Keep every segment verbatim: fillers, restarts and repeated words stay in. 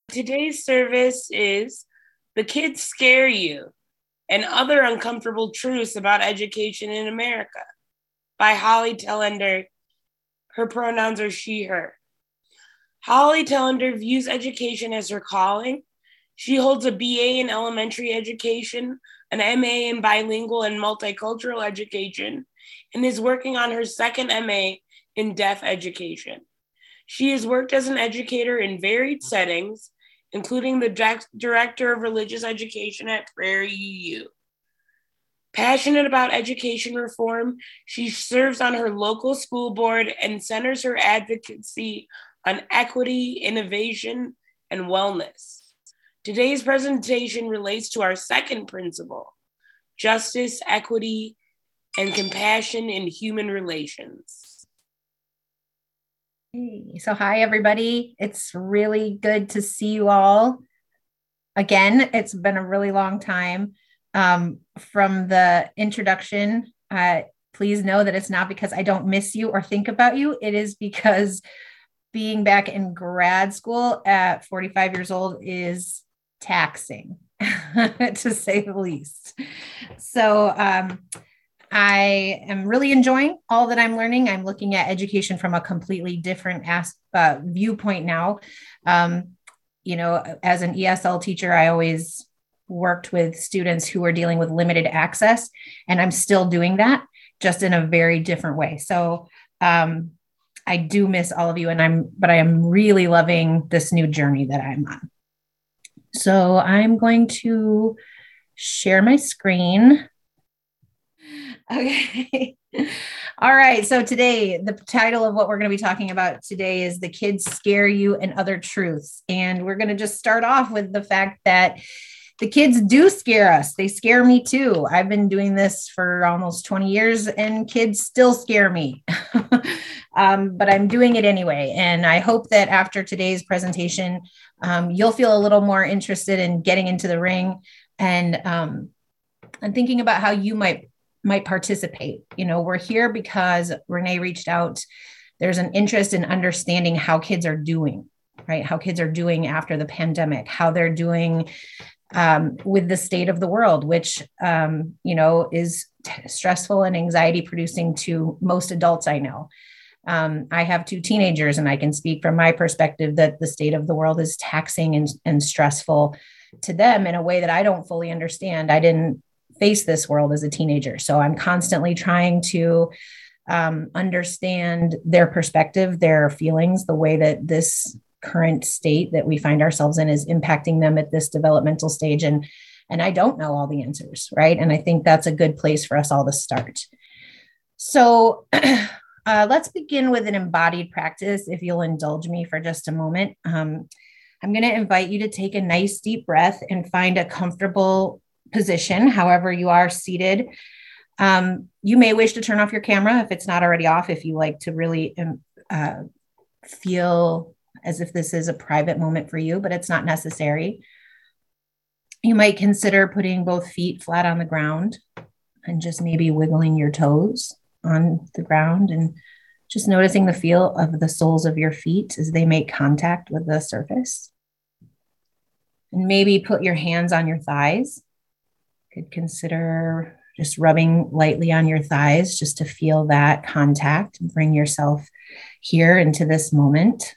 Today's service is The Kids Scare You and Other Uncomfortable Truths About Education in America by Holly Tellender. Her pronouns are she, her. Holly Tellender views education as her calling. She holds a B A in elementary education, an M A in bilingual and multicultural education, and is working on her second M A in deaf education. She has worked as an educator in varied settings, including the director of religious education at Prairie U U. Passionate about education reform, she serves on her local school board and centers her advocacy on equity, innovation, and wellness. Today's presentation relates to our second principle, justice, equity, and compassion in human relations. Hey, so hi, everybody. It's really good to see you all. Again, it's been a really long time. Um, from the introduction, uh, please know that it's not because I don't miss you or think about you. It is because being back in grad school at forty-five years old is taxing, to say the least. So um, I am really enjoying all that I'm learning. I'm looking at education from a completely different as- uh, viewpoint now. Um, you know, as an E S L teacher, I always worked with students who were dealing with limited access, and I'm still doing that, just in a very different way. So um, I do miss all of you, and I'm, but I am really loving this new journey that I'm on. So I'm going to share my screen. Okay. All right. So today, the title of what we're going to be talking about today is The Kids Scare You and Other Truths. And we're going to just start off with the fact that the kids do scare us. They scare me too. I've been doing this for almost twenty years and kids still scare me. um, but I'm doing it anyway. And I hope that after today's presentation, um, you'll feel a little more interested in getting into the ring and, um, and thinking about how you might might participate. You know, we're here because Renee reached out. There's an interest in understanding how kids are doing, right? How kids are doing after the pandemic, how they're doing um, with the state of the world, which, um, you know, is t- stressful and anxiety producing to most adults I know. Um, I have two teenagers, and I can speak from my perspective that the state of the world is taxing and, and stressful to them in a way that I don't fully understand. I didn't face this world as a teenager. So I'm constantly trying to um, understand their perspective, their feelings, the way that this current state that we find ourselves in is impacting them at this developmental stage. And, and I don't know all the answers, right? And I think that's a good place for us all to start. So uh, let's begin with an embodied practice, if you'll indulge me for just a moment. Um, I'm going to invite you to take a nice deep breath and find a comfortable position, however you are seated. Um, you may wish to turn off your camera if it's not already off, if you like to really um, uh, feel as if this is a private moment for you, but it's not necessary. You might consider putting both feet flat on the ground and just maybe wiggling your toes on the ground and just noticing the feel of the soles of your feet as they make contact with the surface. And maybe put your hands on your thighs. Could consider just rubbing lightly on your thighs just to feel that contact. Bring yourself here into this moment.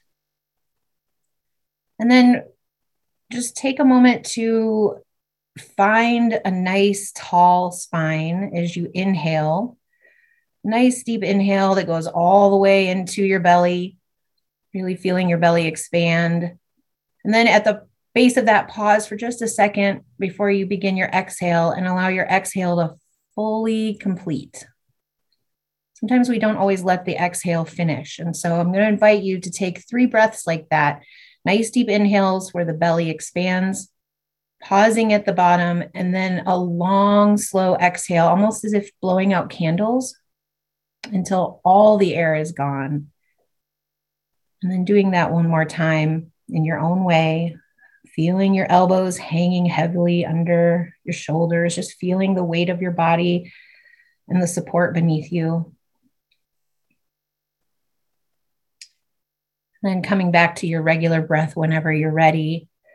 And then just take a moment to find a nice tall spine as you inhale. Nice deep inhale that goes all the way into your belly, really feeling your belly expand. And then at the base of that, pause for just a second before you begin your exhale and allow your exhale to fully complete. Sometimes we don't always let the exhale finish. And so I'm going to invite you to take three breaths like that. Nice deep inhales where the belly expands, pausing at the bottom, and then a long, slow exhale, almost as if blowing out candles until all the air is gone. And then doing that one more time in your own way, feeling your elbows hanging heavily under your shoulders, just feeling the weight of your body and the support beneath you. Then coming back to your regular breath whenever you're ready,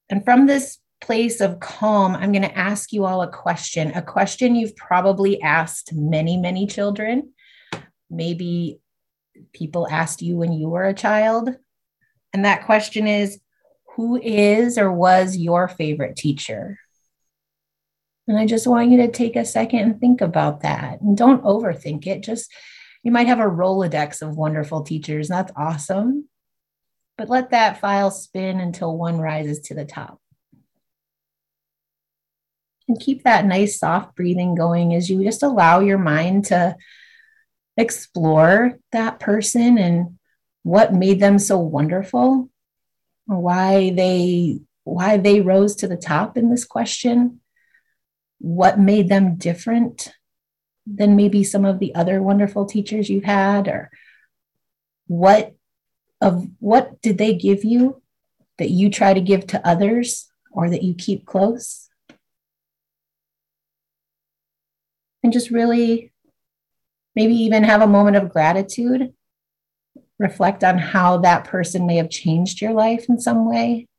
And from this place of calm, I'm going to ask you all a question, a question you've probably asked many, many children. Maybe people asked you when you were a child. And that question is, who is or was your favorite teacher? And I just want you to take a second and think about that. And don't overthink it. Just, you might have a Rolodex of wonderful teachers. That's awesome. But let that file spin until one rises to the top. And keep that nice soft breathing going as you just allow your mind to explore that person and what made them so wonderful, or why they why they rose to the top in this question. What made them different than maybe some of the other wonderful teachers you've had, or what of what did they give you that you try to give to others or that you keep close? And just really maybe even have a moment of gratitude. Reflect on how that person may have changed your life in some way.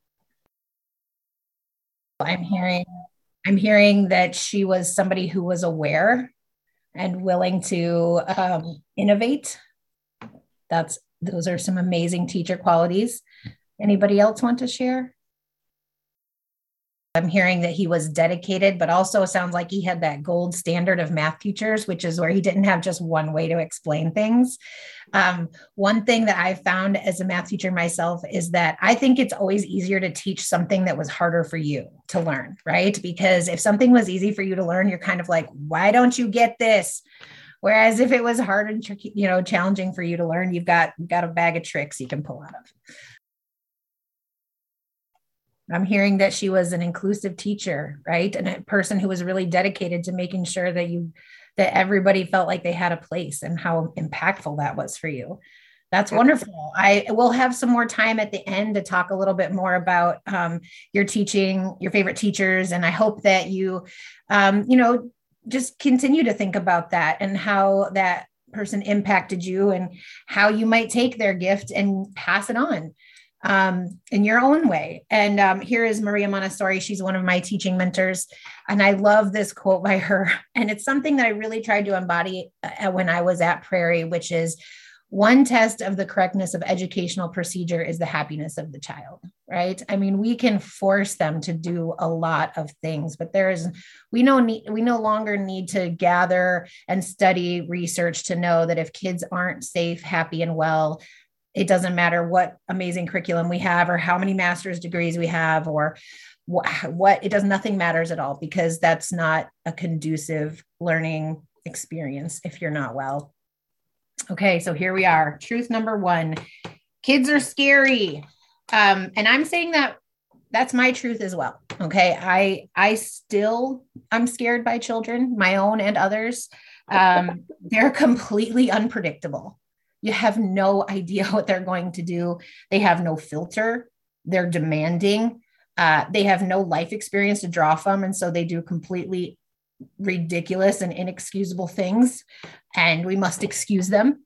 I'm hearing, I'm hearing that she was somebody who was aware and willing to um, innovate. That's, those are some amazing teacher qualities. Anybody else want to share? I'm hearing that he was dedicated, but also sounds like he had that gold standard of math teachers, which is where he didn't have just one way to explain things. Um, one thing that I found as a math teacher myself is that I think it's always easier to teach something that was harder for you to learn, right? Because if something was easy for you to learn, you're kind of like, why don't you get this? Whereas if it was hard and tricky, you know, challenging for you to learn, you've got, you've got a bag of tricks you can pull out of. I'm hearing that she was an inclusive teacher, right? And a person who was really dedicated to making sure that you, that everybody felt like they had a place, and how impactful that was for you. That's wonderful. I will have some more time at the end to talk a little bit more about um, your teaching, your favorite teachers. And I hope that you, um, you know, just continue to think about that and how that person impacted you and how you might take their gift and pass it on um, in your own way. And um, here is Maria Montessori. She's one of my teaching mentors. And I love this quote by her. And it's something that I really tried to embody uh, when I was at Prairie, which is, one test of the correctness of educational procedure is the happiness of the child, right? I mean, we can force them to do a lot of things, but there is, we know, we no longer need to gather and study research to know that if kids aren't safe, happy, and well, it doesn't matter what amazing curriculum we have or how many master's degrees we have or what, what it does, nothing matters at all, because that's not a conducive learning experience if you're not well. Okay, so here we are. Truth number one, kids are scary. Um, and I'm saying that that's my truth as well. Okay, I I still, I'm scared by children, my own and others. Um, they're completely unpredictable. You have no idea what they're going to do. They have no filter. They're demanding. Uh, they have no life experience to draw from. And so they do completely ridiculous and inexcusable things, and we must excuse them.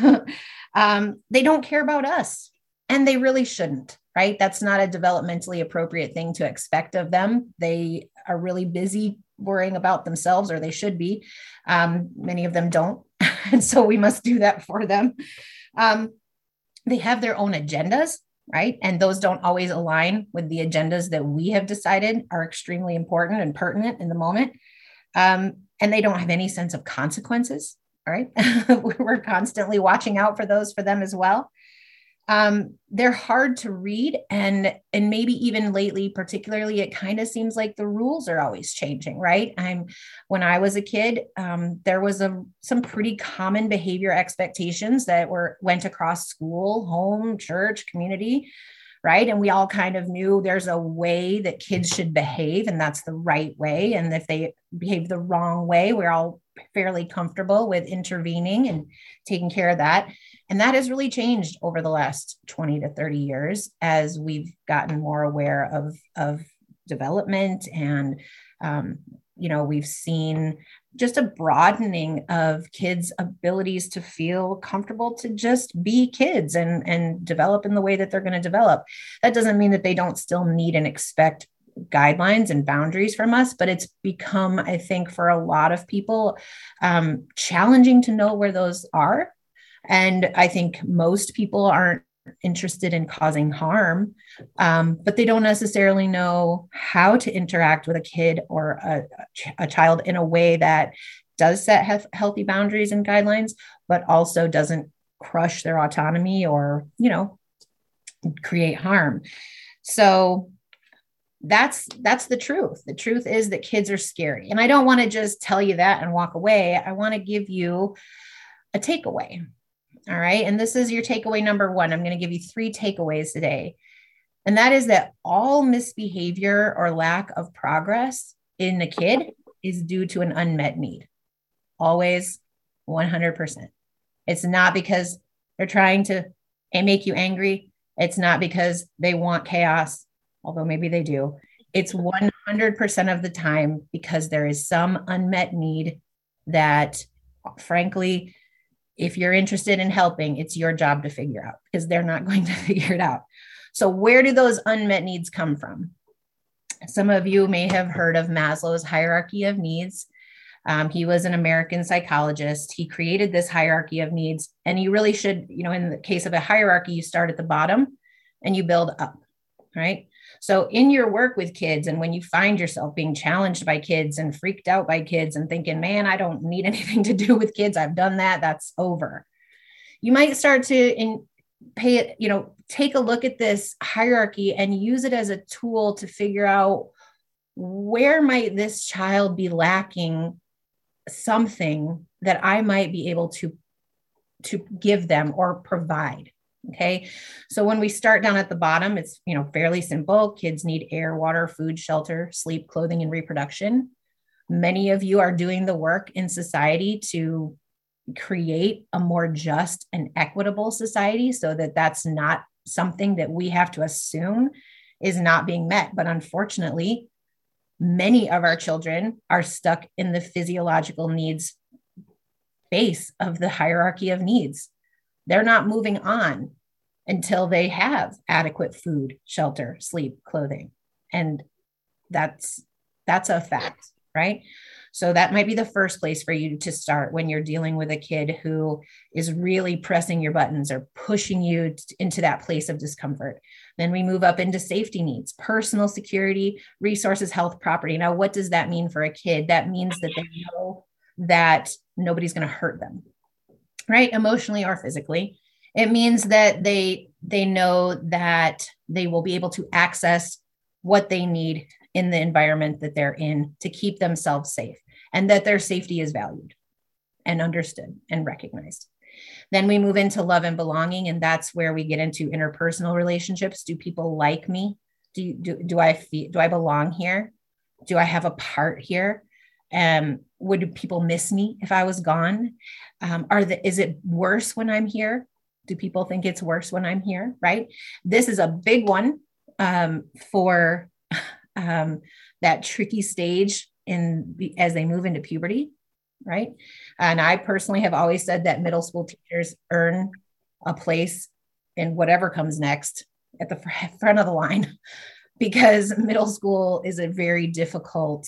um, they don't care about us, and they really shouldn't, right? That's not a developmentally appropriate thing to expect of them. They are really busy worrying about themselves, or they should be. Um, many of them don't. And so we must do that for them. Um, they have their own agendas, right? And those don't always align with the agendas that we have decided are extremely important and pertinent in the moment. Um, and they don't have any sense of consequences. All right. We're constantly watching out for those for them as well. Um, they're hard to read. And, and maybe even lately, particularly, it kind of seems like the rules are always changing, right? I'm, when I was a kid, um, there was a, some pretty common behavior expectations that were, went across school, home, church, community, right? And we all kind of knew there's a way that kids should behave, and that's the right way. And if they behave the wrong way, we're all fairly comfortable with intervening and taking care of that. And that has really changed over the last twenty to thirty years as we've gotten more aware of, of development and um, you know, we've seen just a broadening of kids' abilities to feel comfortable to just be kids and, and develop in the way that they're going to develop. That doesn't mean that they don't still need and expect guidelines and boundaries from us, but it's become, I think, for a lot of people, um, challenging to know where those are. And I think most people aren't interested in causing harm, um, but they don't necessarily know how to interact with a kid or a, a child in a way that does set he- healthy boundaries and guidelines, but also doesn't crush their autonomy or, you know, create harm. So that's that's the truth. The truth is that kids are scary. And I don't want to just tell you that and walk away. I want to give you a takeaway. All right. And this is your takeaway number one. I'm going to give you three takeaways today. And that is that all misbehavior or lack of progress in a kid is due to an unmet need. Always, one hundred percent. It's not because they're trying to make you angry. It's not because they want chaos, although maybe they do. It's one hundred percent of the time because there is some unmet need that, frankly, if you're interested in helping, it's your job to figure out because they're not going to figure it out. So where do those unmet needs come from? Some of you may have heard of Maslow's hierarchy of needs. Um, he was an American psychologist. He created this hierarchy of needs, and you really should, you know, in the case of a hierarchy, you start at the bottom and you build up, right? So in your work with kids, and when you find yourself being challenged by kids and freaked out by kids and thinking, man, I don't need anything to do with kids. I've done that. That's over. You might start to in, pay it, you know, take a look at this hierarchy and use it as a tool to figure out where might this child be lacking something that I might be able to, to give them or provide. Okay. So when we start down at the bottom, it's, you know, fairly simple. Kids need air, water, food, shelter, sleep, clothing, and reproduction. Many of you are doing the work in society to create a more just and equitable society so that that's not something that we have to assume is not being met. But unfortunately, many of our children are stuck in the physiological needs base of the hierarchy of needs. They're not moving on until they have adequate food, shelter, sleep, clothing. And that's, that's a fact, right? So that might be the first place for you to start when you're dealing with a kid who is really pressing your buttons or pushing you t- into that place of discomfort. Then we move up into safety needs, personal security, resources, health, property. Now, what does that mean for a kid? That means that they know that nobody's going to hurt them, right? Emotionally or physically. It means that they, they know that they will be able to access what they need in the environment that they're in to keep themselves safe, and that their safety is valued and understood and recognized. Then we move into love and belonging. And that's where we get into interpersonal relationships. Do people like me? Do, do, do I feel, do I belong here? Do I have a part here? Um, would people miss me if I was gone? Um, are the, is it worse when I'm here? Do people think it's worse when I'm here? Right? This is a big one um, for um, that tricky stage in as they move into puberty. Right? And I personally have always said that middle school teachers earn a place in whatever comes next at the front of the line, because middle school is a very difficult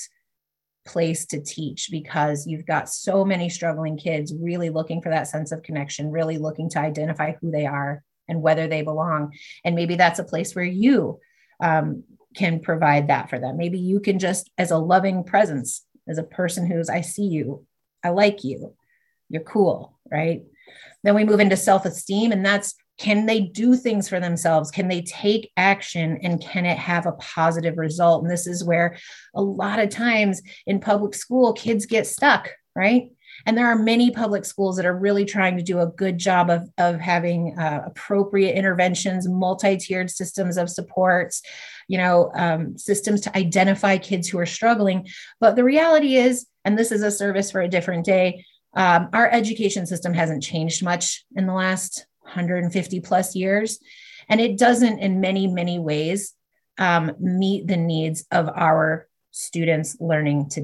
place to teach because you've got so many struggling kids really looking for that sense of connection, really looking to identify who they are and whether they belong. And maybe that's a place where you um, can provide that for them. Maybe you can just, as a loving presence, as a person who's, I see you, I like you, you're cool, right? Then we move into self-esteem, and that's, can they do things for themselves? Can they take action, and can it have a positive result? And this is where a lot of times in public school, kids get stuck, right? And there are many public schools that are really trying to do a good job of, of having uh, appropriate interventions, multi-tiered systems of supports, you know, um, systems to identify kids who are struggling. But the reality is, and this is a service for a different day, um, our education system hasn't changed much in the last one hundred fifty plus years. And it doesn't in many, many ways um, meet the needs of our students learning today.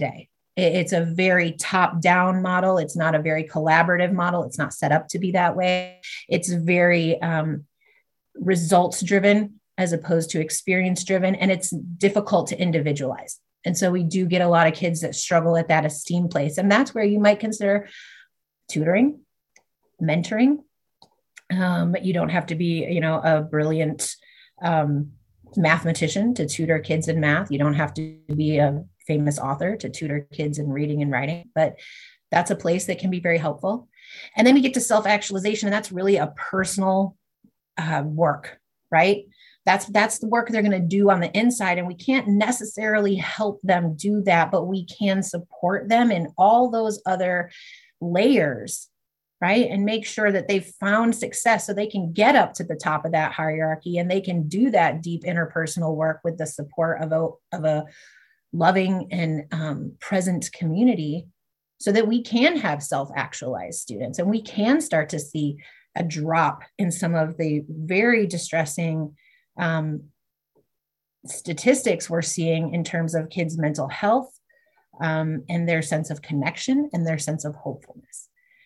It's a very top-down model. It's not a very collaborative model. It's not set up to be that way. It's very um, results-driven as opposed to experience-driven, and it's difficult to individualize. And so we do get a lot of kids that struggle at that esteem place. And that's where you might consider tutoring, mentoring. Um, you don't have to be, you know, a brilliant um, mathematician to tutor kids in math. You don't have to be a famous author to tutor kids in reading and writing, but that's a place that can be very helpful. And then we get to self-actualization, and that's really a personal uh, work, right? That's, that's the work they're going to do on the inside. And we can't necessarily help them do that, but we can support them in all those other layers, right? And make sure that they've found success so they can get up to the top of that hierarchy, and they can do that deep interpersonal work with the support of a, of a loving and um, present community, so that we can have self-actualized students, and we can start to see a drop in some of the very distressing um, statistics we're seeing in terms of kids' mental health um, and their sense of connection and their sense of hopefulness.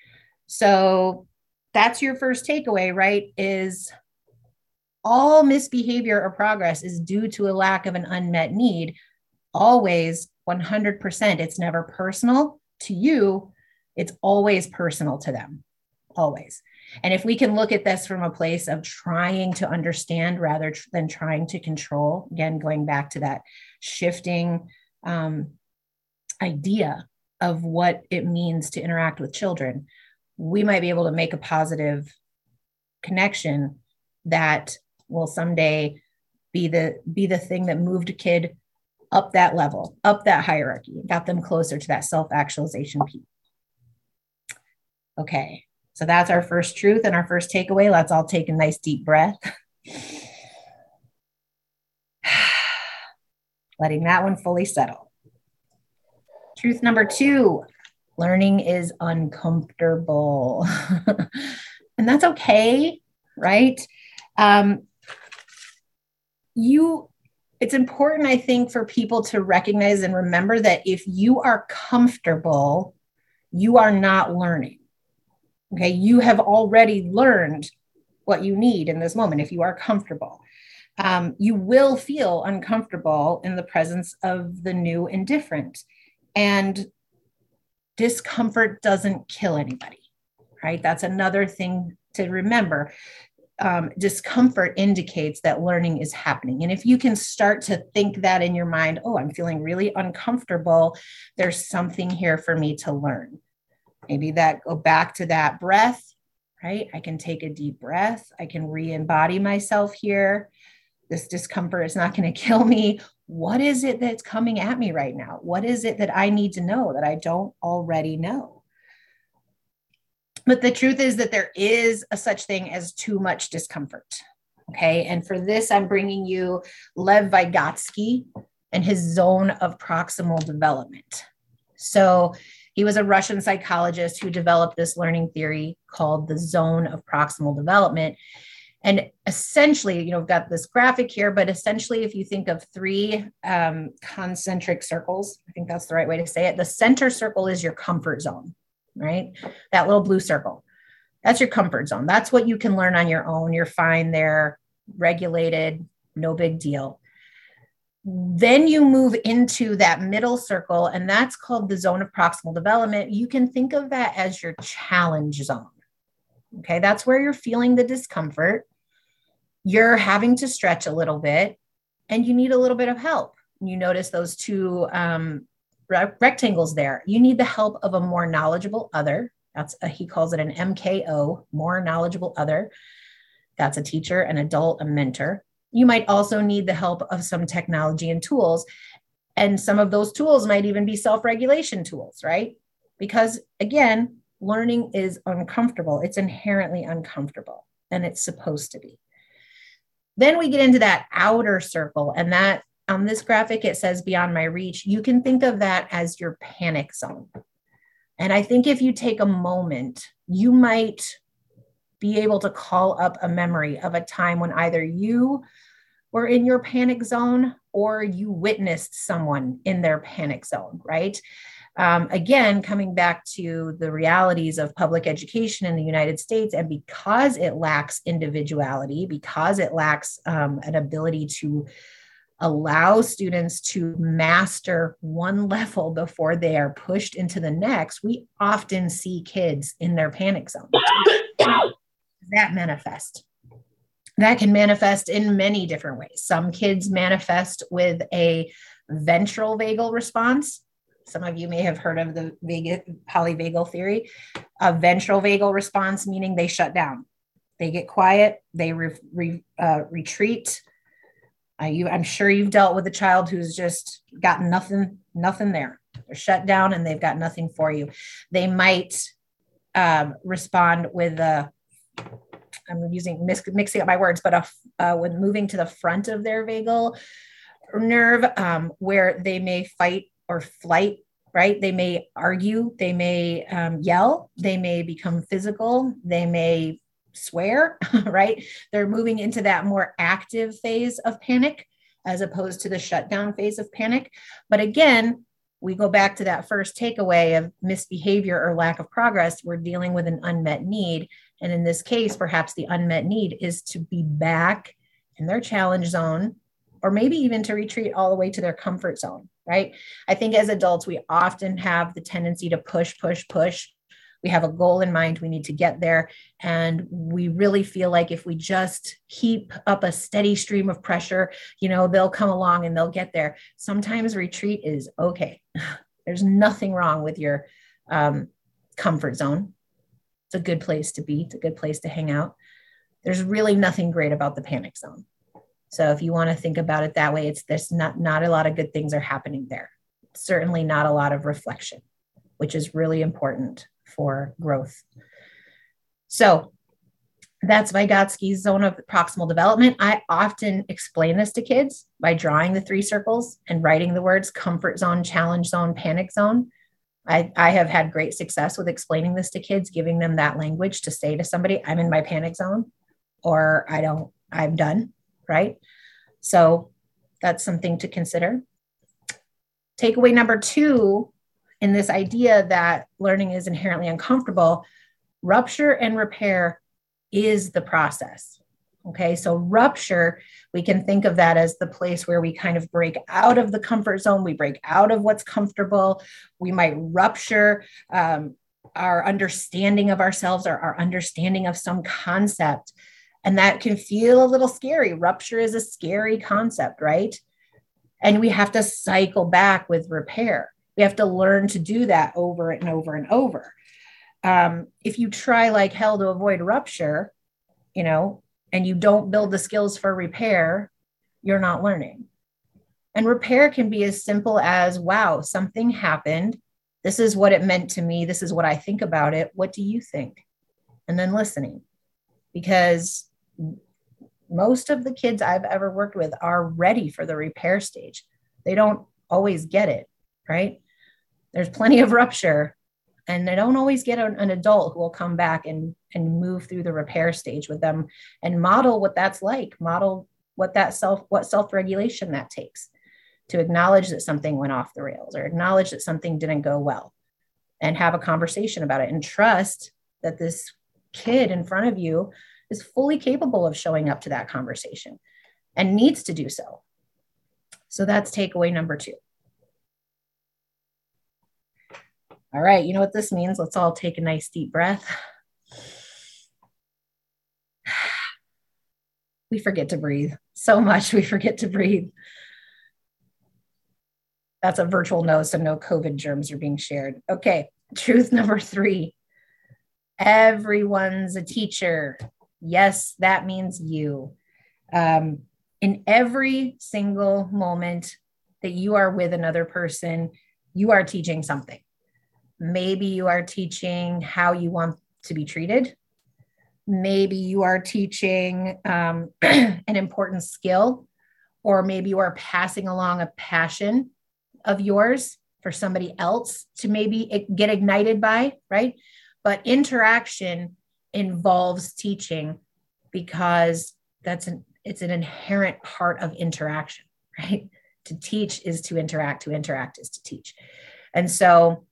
So that's your first takeaway, right? Is all misbehavior or progress is due to a lack of an unmet need. Always one hundred percent. It's never personal to you. It's always personal to them, always. And if we can look at this from a place of trying to understand rather than trying to control, again, going back to that shifting um, idea of what it means to interact with children, we might be able to make a positive connection that will someday be the, be the thing that moved a kid up that level, up that hierarchy, got them closer to that self-actualization piece. Okay, so that's our first truth and our first takeaway. Let's all take a nice deep breath. Letting that one fully settle. Truth number two, learning is uncomfortable. And that's okay, right? Um, you, it's important, I think, for people to recognize and remember that if you are comfortable, you are not learning. Okay, you have already learned what you need in this moment if you are comfortable. Um, you will feel uncomfortable in the presence of the new and different. And discomfort doesn't kill anybody, right? That's another thing to remember. Um, discomfort indicates that learning is happening. And if you can start to think that in your mind, oh, I'm feeling really uncomfortable, there's something here for me to learn. Maybe that go back to that breath, right? I can take a deep breath. I can re-embody myself here. This discomfort is not going to kill me. What is it that's coming at me right now? What is it that I need to know that I don't already know? But the truth is that there is a such thing as too much discomfort. Okay. And for this, I'm bringing you Lev Vygotsky and his zone of proximal development. So he was a Russian psychologist who developed this learning theory called the zone of proximal development. And essentially, you know, we've got this graphic here, but essentially, if you think of three um, concentric circles, I think that's the right way to say it. The center circle is your comfort zone, right? That little blue circle, that's your comfort zone. That's what you can learn on your own. You're fine there, regulated, no big deal. Then you move into that middle circle, and that's called the zone of proximal development. You can think of that as your challenge zone. Okay, that's where you're feeling the discomfort. You're having to stretch a little bit, and you need a little bit of help. You notice those two um, re- rectangles there. You need the help of a more knowledgeable other. That's a, he calls it an M K O, more knowledgeable other. That's a teacher, an adult, a mentor. You might also need the help of some technology and tools. And some of those tools might even be self-regulation tools, right? Because again, learning is uncomfortable. It's inherently uncomfortable, and it's supposed to be. Then we get into that outer circle, and that on this graphic, it says beyond my reach. You can think of that as your panic zone. And I think if you take a moment, you might be able to call up a memory of a time when either you were in your panic zone or you witnessed someone in their panic zone, right? Um, again, coming back to the realities of public education in the United States, and because it lacks individuality, because it lacks um, an ability to allow students to master one level before they are pushed into the next, we often see kids in their panic zone. That manifest. That can manifest in many different ways. Some kids manifest with a ventral vagal response. Some of you may have heard of the vagus, polyvagal theory. A ventral vagal response, meaning they shut down. They get quiet, they re, re, uh, retreat. Uh, you, I'm sure you've dealt with a child who's just got nothing, nothing there. They're shut down and they've got nothing for you. They might um, respond with a, I'm using mix, mixing up my words, but a, uh, when moving to the front of their vagal nerve, um, where they may fight or flight, right? They may argue, they may um, yell, they may become physical, they may swear, right? They're moving into that more active phase of panic as opposed to the shutdown phase of panic. But again, we go back to that first takeaway of misbehavior or lack of progress. We're dealing with an unmet need. And in this case, perhaps the unmet need is to be back in their challenge zone, or maybe even to retreat all the way to their comfort zone, right? I think as adults, we often have the tendency to push, push, push. We have a goal in mind. We need to get there. And we really feel like if we just keep up a steady stream of pressure, you know, they'll come along and they'll get there. Sometimes retreat is okay. There's nothing wrong with your um, comfort zone. It's a good place to be. It's a good place to hang out. There's really nothing great about the panic zone. So if you want to think about it that way, it's there's not, not a lot of good things are happening there. Certainly not a lot of reflection, which is really important for growth. So that's Vygotsky's zone of proximal development. I often explain this to kids by drawing the three circles and writing the words comfort zone, challenge zone, panic zone. I, I have had great success with explaining this to kids, giving them that language to say to somebody, I'm in my panic zone, or I don't, I'm done, right? So that's something to consider. Takeaway number two, in this idea that learning is inherently uncomfortable, rupture and repair is the process. Okay, so rupture, we can think of that as the place where we kind of break out of the comfort zone, we break out of what's comfortable, we might rupture um, our understanding of ourselves or our understanding of some concept. And that can feel a little scary. Rupture is a scary concept, right? And we have to cycle back with repair. We have to learn to do that over and over and over. Um, if you try like hell to avoid rupture, you know, and you don't build the skills for repair, you're not learning. And repair can be as simple as, wow, something happened. This is what it meant to me. This is what I think about it. What do you think? And then listening. Because most of the kids I've ever worked with are ready for the repair stage. They don't always get it, right? There's plenty of rupture, and they don't always get an, an adult who will come back and, and move through the repair stage with them and model what that's like, model what that self, what self-regulation that takes to acknowledge that something went off the rails or acknowledge that something didn't go well and have a conversation about it and trust that this kid in front of you is fully capable of showing up to that conversation and needs to do so. So that's takeaway number two. All right, you know what this means? Let's all take a nice deep breath. We forget to breathe so much. We forget to breathe. That's a virtual no, so no COVID germs are being shared. Okay, truth number three. Everyone's a teacher. Yes, that means you. Um, in every single moment that you are with another person, you are teaching something. Maybe you are teaching how you want to be treated. Maybe you are teaching um, an important skill, or maybe you are passing along a passion of yours for somebody else to maybe get ignited by, right? But interaction involves teaching because that's an, it's an inherent part of interaction, right? To teach is to interact, to interact is to teach. And so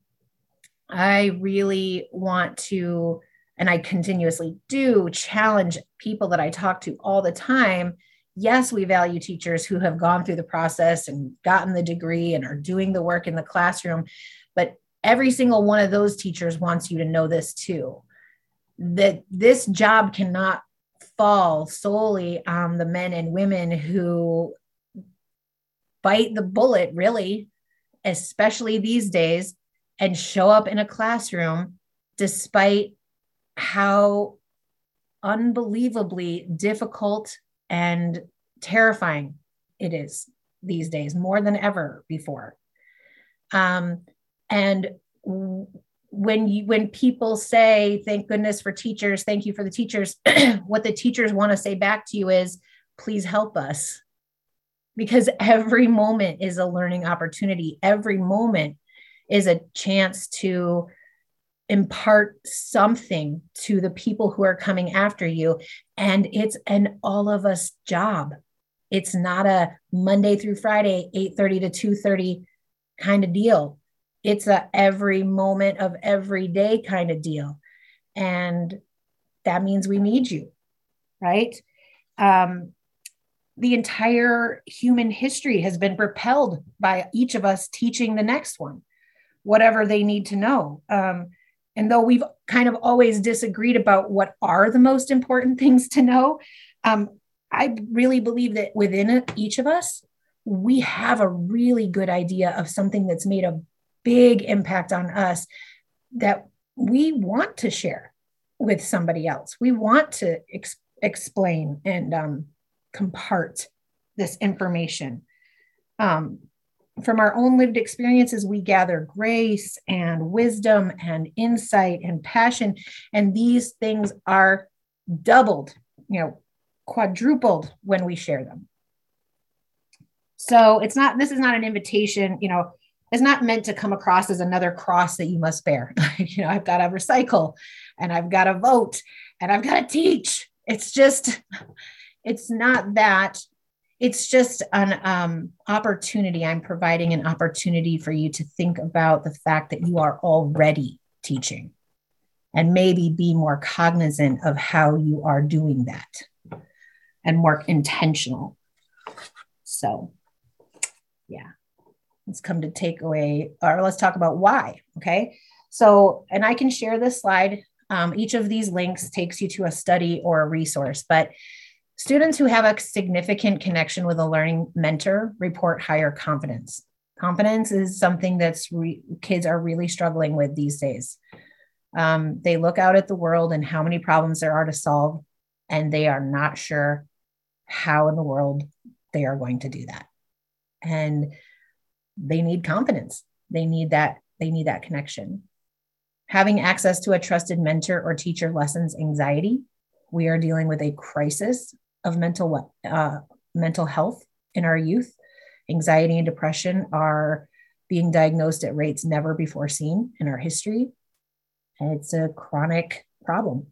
I really want to, and I continuously do, challenge people that I talk to all the time. Yes, we value teachers who have gone through the process and gotten the degree and are doing the work in the classroom, but every single one of those teachers wants you to know this too, that this job cannot fall solely on the men and women who bite the bullet, really, especially these days, and show up in a classroom despite how unbelievably difficult and terrifying it is these days, more than ever before. Um, and w- when you, when people say, thank goodness for teachers, thank you for the teachers, what the teachers want to say back to you is, please help us. Because every moment is a learning opportunity. Every moment is a chance to impart something to the people who are coming after you. And it's an all of us job. It's not a Monday through Friday, eight thirty to two thirty kind of deal. It's a every moment of every day kind of deal. And that means we need you, right? Um, the entire human history has been propelled by each of us teaching the next one, whatever they need to know. Um, and though we've kind of always disagreed about what are the most important things to know, um, I really believe that within it, each of us, we have a really good idea of something that's made a big impact on us that we want to share with somebody else. We want to ex- explain and um, compart this information. Um, from our own lived experiences, we gather grace and wisdom and insight and passion. And these things are doubled, you know, quadrupled when we share them. So it's not, this is not an invitation, you know, it's not meant to come across as another cross that you must bear. You know, I've got to recycle and I've got to vote and I've got to teach. It's just, it's not that. It's just an um, opportunity. I'm providing an opportunity for you to think about the fact that you are already teaching and maybe be more cognizant of how you are doing that and more intentional. So, yeah, let's come to takeaway, or let's talk about why. Okay. So, and I can share this slide. Um, each of these links takes you to a study or a resource, but students who have a significant connection with a learning mentor report higher confidence. Confidence is something that's re- kids are really struggling with these days. Um, they look out at the world and how many problems there are to solve, and they are not sure how in the world they are going to do that. And they need confidence. They need that, they need that connection. Having access to a trusted mentor or teacher lessens anxiety. We are dealing with a crisis of mental uh, mental health in our youth. Anxiety and depression are being diagnosed at rates never before seen in our history. And it's a chronic problem.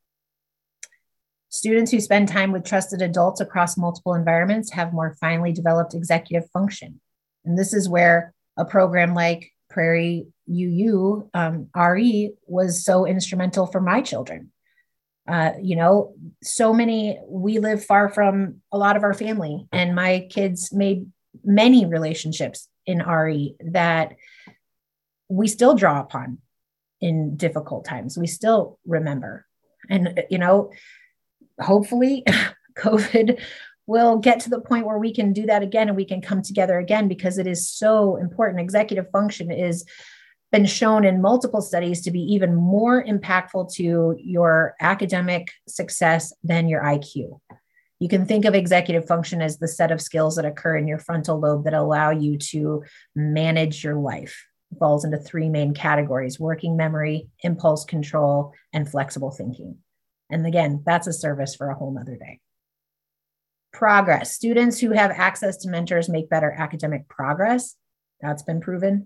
Students who spend time with trusted adults across multiple environments have more finely developed executive function. And this is where a program like Prairie U U um, R E was so instrumental for my children. Uh, you know, so many, we live far from a lot of our family, and my kids made many relationships in R E that we still draw upon in difficult times. We still remember. And, you know, hopefully COVID will get to the point where we can do that again and we can come together again, because it is so important. Executive function is been shown in multiple studies to be even more impactful to your academic success than your I Q. You can think of executive function as the set of skills that occur in your frontal lobe that allow you to manage your life. It falls into three main categories: working memory, impulse control, and flexible thinking. And again, that's a service for a whole nother day. Progress. Students who have access to mentors make better academic progress. That's been proven.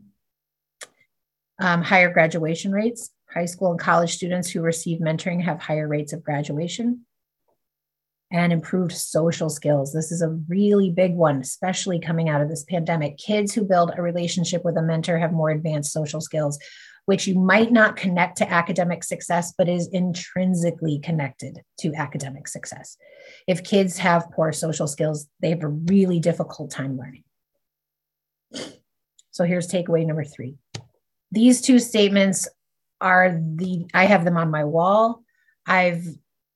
Um, higher graduation rates. High school and college students who receive mentoring have higher rates of graduation. and improved social skills. This is a really big one, especially coming out of this pandemic. Kids who build a relationship with a mentor have more advanced social skills, which you might not connect to academic success, but is intrinsically connected to academic success. If kids have poor social skills, they have a really difficult time learning. So here's takeaway number three. These two statements are the, I have them on my wall. I've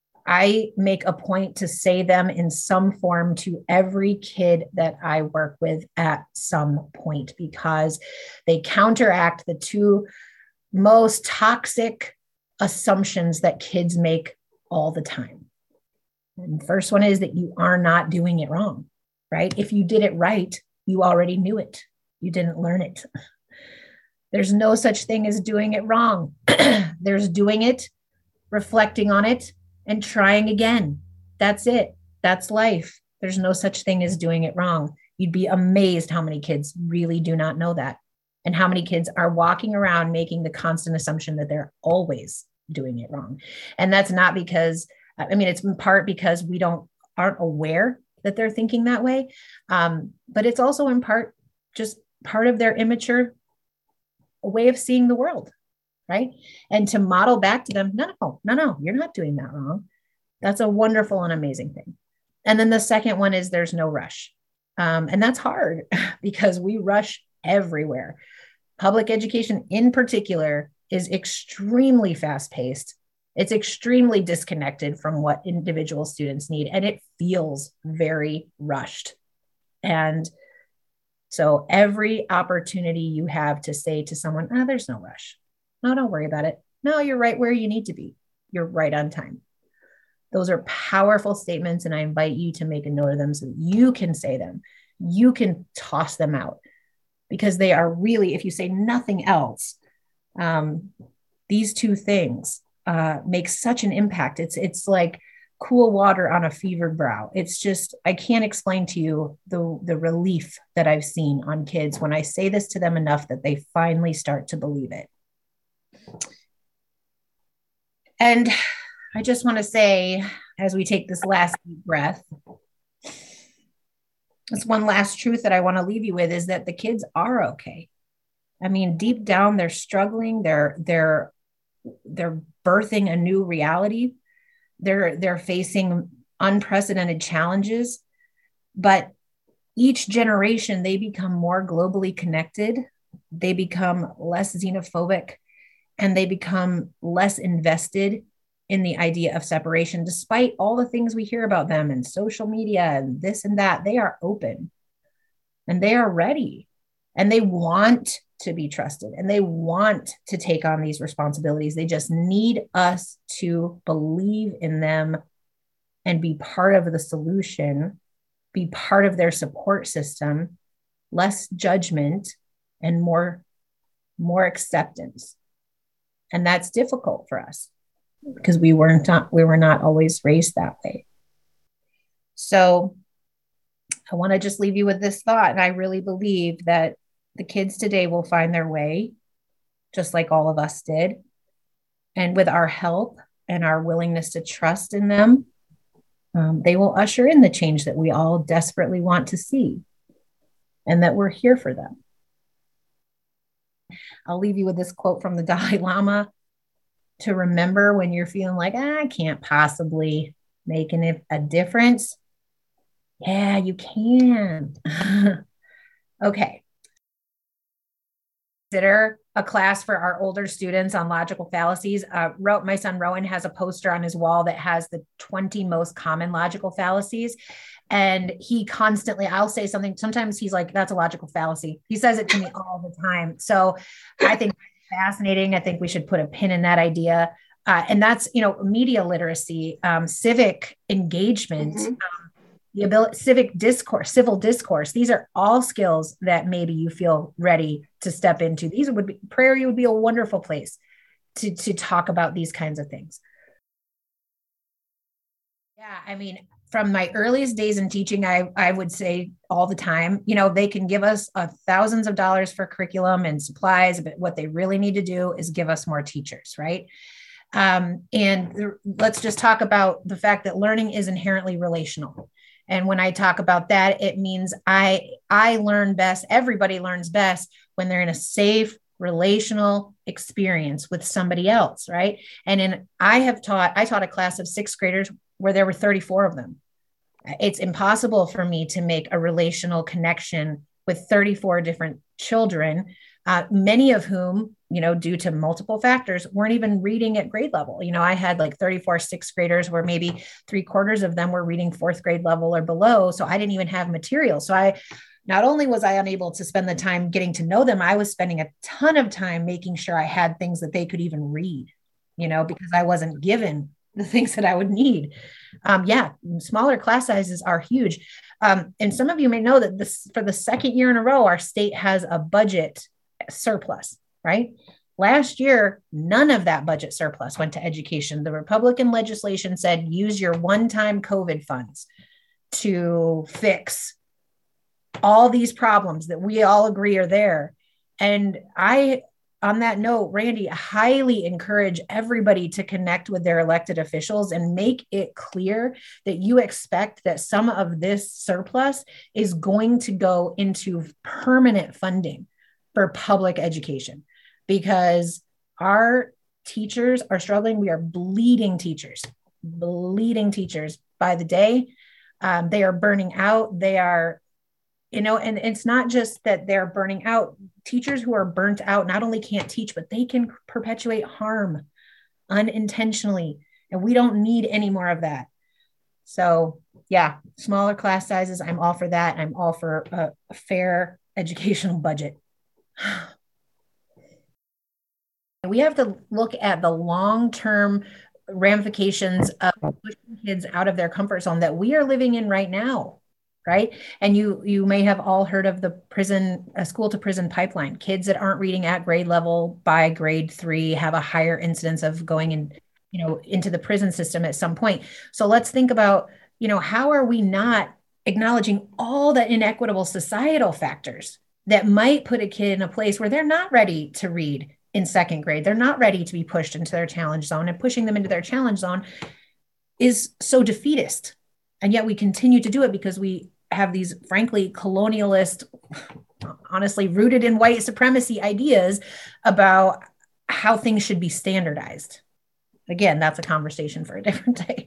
I make a point to say them in some form to every kid that I work with at some point, because they counteract the two most toxic assumptions that kids make all the time. And the first one is that you are not doing it wrong, right? If you did it right, you already knew it. You didn't learn it. There's no such thing as doing it wrong. There's doing it, reflecting on it, and trying again. That's it. That's life. There's no such thing as doing it wrong. You'd be amazed how many kids really do not know that, and how many kids are walking around making the constant assumption that they're always doing it wrong. And that's not because, I mean, it's in part because we don't aren't aware that they're thinking that way. Um, but it's also in part just part of their immature way of seeing the world. Right. And to model back to them, no, no, no, no, you're not doing that wrong. That's a wonderful and amazing thing. And then the second one is there's no rush. Um, and that's hard because we rush everywhere. Public education in particular is extremely fast paced. It's extremely disconnected from what individual students need. And it feels very rushed. And so every opportunity you have to say to someone, oh, there's no rush. No, don't worry about it. No, you're right where you need to be. You're right on time. Those are powerful statements, and I invite you to make a note of them so that you can say them. You can toss them out, because they are really, if you say nothing else, um, these two things uh, make such an impact. It's it's like cool water on a fevered brow. It's just, I can't explain to you the, the relief that I've seen on kids when I say this to them enough that they finally start to believe it. And I just want to say, as we take this last deep breath, this one last truth that I want to leave you with is that the kids are okay. I mean, deep down, they're struggling. They're, they're, they're birthing a new reality. They're, they're facing unprecedented challenges, but each generation, they become more globally connected. They become less xenophobic, and they become less invested in the idea of separation. Despite all the things we hear about them and social media and this and that, they are open and they are ready, and they want to be trusted, and they want to take on these responsibilities. They just need us to believe in them and be part of the solution, be part of their support system, less judgment and more, more acceptance. And that's difficult for us because we weren't not, we were not always raised that way. So I want to just leave you with this thought. And I really believe that the kids today will find their way, just like all of us did. And with our help and our willingness to trust in them, um, they will usher in the change that we all desperately want to see, and that we're here for them. I'll leave you with this quote from the Dalai Lama to remember when you're feeling like, ah, I can't possibly make an, a difference. Yeah, you can. Okay. Consider a class for our older students on logical fallacies. Uh, wrote, my son Rowan has a poster on his wall that has the twenty most common logical fallacies. And he constantly, I'll say something, sometimes he's like, that's a logical fallacy. He says it to me all the time. So I think it's fascinating. I think we should put a pin in that idea. Uh, and that's, you know, media literacy, um, civic engagement, mm-hmm. um, the ability, civic discourse, civil discourse. These are all skills that maybe you feel ready to step into. These would be, Prairie would be a wonderful place to, to talk about these kinds of things. Yeah. I mean, from my earliest days in teaching, I, I would say all the time, you know, they can give us uh, thousands of dollars for curriculum and supplies, but what they really need to do is give us more teachers, right? Um, and th- let's just talk about the fact that learning is inherently relational. And when I talk about that, it means I I learn best, everybody learns best when they're in a safe relational experience with somebody else, right? And in I have taught, I taught a class of sixth graders where there were thirty-four of them. It's impossible for me to make a relational connection with thirty-four different children, uh, many of whom, you know, due to multiple factors, weren't even reading at grade level. You know, I had like thirty-four sixth graders where maybe three quarters of them were reading fourth grade level or below. So I didn't even have material. So I, not only was I unable to spend the time getting to know them, I was spending a ton of time making sure I had things that they could even read, you know, because I wasn't given the things that I would need. Um, yeah, smaller class sizes are huge. Um, and some of you may know that this, for the second year in a row, our state has a budget surplus, right? Last year, none of that budget surplus went to education. The Republican legislation said, use your one-time COVID funds to fix all these problems that we all agree are there. And I, on that note, Randy, highly encourage everybody to connect with their elected officials and make it clear that you expect that some of this surplus is going to go into permanent funding for public education, because our teachers are struggling. We are bleeding teachers, bleeding teachers by the day. Um, they are burning out. They are You know, and it's not just that they're burning out. Teachers who are burnt out not only can't teach, but they can perpetuate harm unintentionally. And we don't need any more of that. So yeah, smaller class sizes. I'm all for that. I'm all for a, a fair educational budget. We have to look at the long-term ramifications of pushing kids out of their comfort zone that we are living in right now. Right. And you you may have all heard of the prison, uh, school to prison pipeline. Kids that aren't reading at grade level by grade three have a higher incidence of going in, you know, into the prison system at some point. So let's think about, you know, how are we not acknowledging all the inequitable societal factors that might put a kid in a place where they're not ready to read in second grade. They're not ready to be pushed into their challenge zone, and pushing them into their challenge zone is so defeatist. And yet we continue to do it because we have these, frankly, colonialist, honestly, rooted in white supremacy ideas about how things should be standardized. Again, that's a conversation for a different day.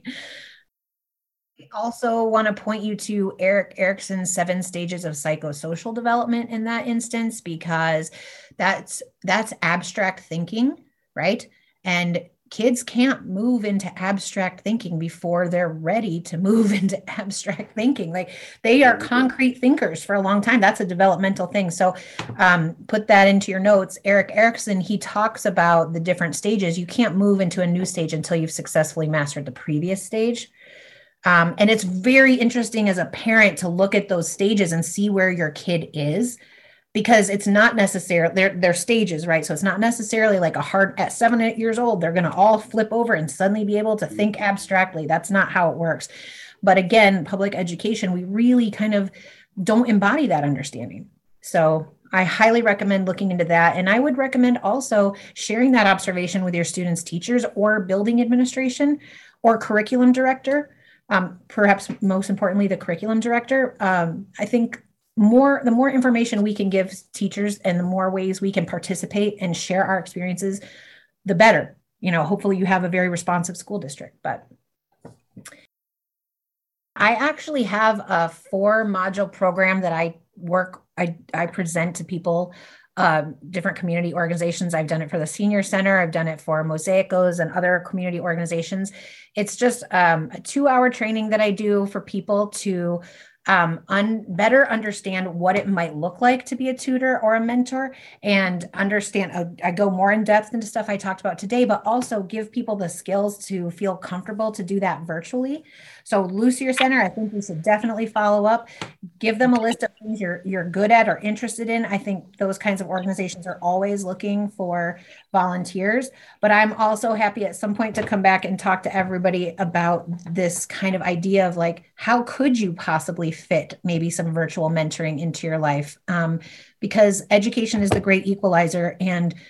I also want to point you to Erik Erikson's seven stages of psychosocial development in that instance, because that's that's abstract thinking, right? And kids can't move into abstract thinking before they're ready to move into abstract thinking. Like, they are concrete thinkers for a long time. That's a developmental thing. So um, put that into your notes. Erik Erikson, he talks about the different stages. You can't move into a new stage until you've successfully mastered the previous stage. Um, and it's very interesting as a parent to look at those stages and see where your kid is, because it's not necessarily, they're, they're stages, right? So it's not necessarily like a hard, at seven, eight years old, they're going to all flip over and suddenly be able to think abstractly. That's not how it works. But again, public education, we really kind of don't embody that understanding. So I highly recommend looking into that. And I would recommend also sharing that observation with your students' teachers or building administration or curriculum director. Um, perhaps most importantly, the curriculum director. Um, I think more, the more information we can give teachers and the more ways we can participate and share our experiences, the better. You know, hopefully you have a very responsive school district. But I actually have a four module program that I work, I, I present to people, uh, different community organizations. I've done it for the Senior Center. I've done it for Mosaicos and other community organizations. It's just um, a two hour training that I do for people to um, un- better understand what it might look like to be a tutor or a mentor, and understand, uh, I go more in depth into stuff I talked about today, but also give people the skills to feel comfortable to do that virtually. So Lucier Center, I think we should definitely follow up, give them a list of things you're, you're good at or interested in. I think those kinds of organizations are always looking for volunteers, but I'm also happy at some point to come back and talk to everybody about this kind of idea of like, how could you possibly fit maybe some virtual mentoring into your life? Um, because education is the great equalizer, and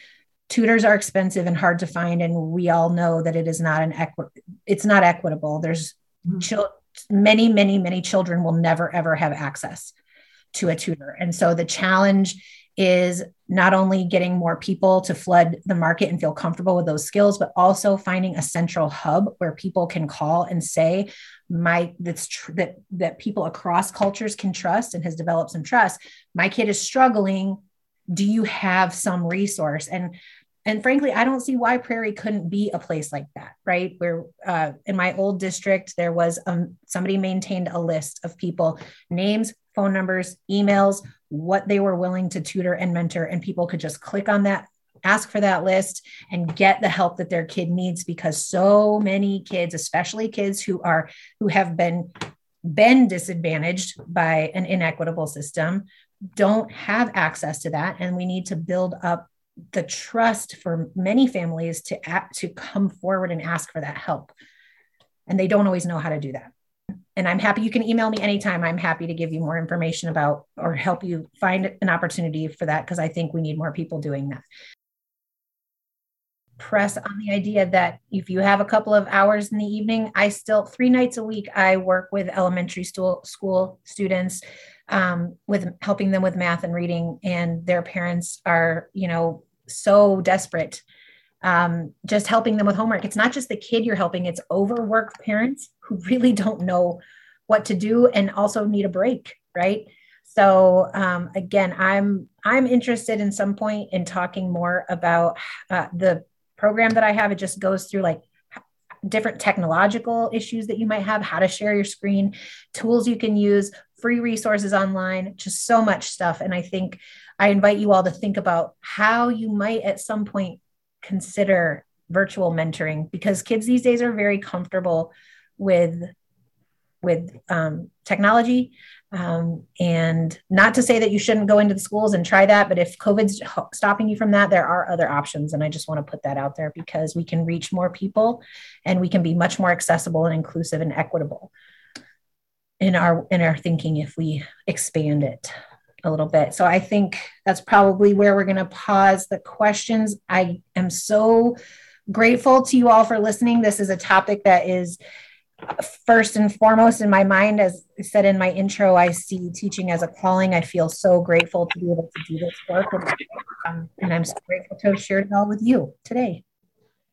tutors are expensive and hard to find. And we all know that it is not an equi- it's not equitable. There's mm-hmm. chil- many, many, many children will never, ever have access to a tutor. And so the challenge is not only getting more people to flood the market and feel comfortable with those skills, but also finding a central hub where people can call and say, my, that's tr- that, that people across cultures can trust and has developed some trust. My kid is struggling. Do you have some resource? And, and frankly, I don't see why Prairie couldn't be a place like that, right? Where uh, in my old district, there was um, somebody maintained a list of people, names, phone numbers, emails, what they were willing to tutor and mentor, and people could just click on that, ask for that list, and get the help that their kid needs, because so many kids, especially kids who are who have been been disadvantaged by an inequitable system, don't have access to that. And we need to build up the trust for many families to act, to come forward and ask for that help. And they don't always know how to do that. And I'm happy, you can email me anytime. I'm happy to give you more information about or help you find an opportunity for that, because I think we need more people doing that. Press on the idea that if you have a couple of hours in the evening, I still, three nights a week, I work with elementary school, school students um, with helping them with math and reading, and their parents are, you know, so desperate. Um, just helping them with homework. It's not just the kid you're helping, it's overworked parents who really don't know what to do and also need a break, right? So um, again, I'm I'm interested in some point in talking more about uh, the program that I have. It just goes through like different technological issues that you might have, how to share your screen, tools you can use, free resources online, just so much stuff. And I think I invite you all to think about how you might at some point consider virtual mentoring, because kids these days are very comfortable with with um, technology. Um, and not to say that you shouldn't go into the schools and try that, but if COVID's stopping you from that, there are other options. And I just want to put that out there, because we can reach more people and we can be much more accessible and inclusive and equitable in our in our thinking if we expand it a little bit. So I think that's probably where we're going to pause the questions. I am so grateful to you all for listening. This is a topic that is first and foremost in my mind. As I said in my intro, I see teaching as a calling. I feel so grateful to be able to do this work. And, um, and I'm so grateful to have shared it all with you today.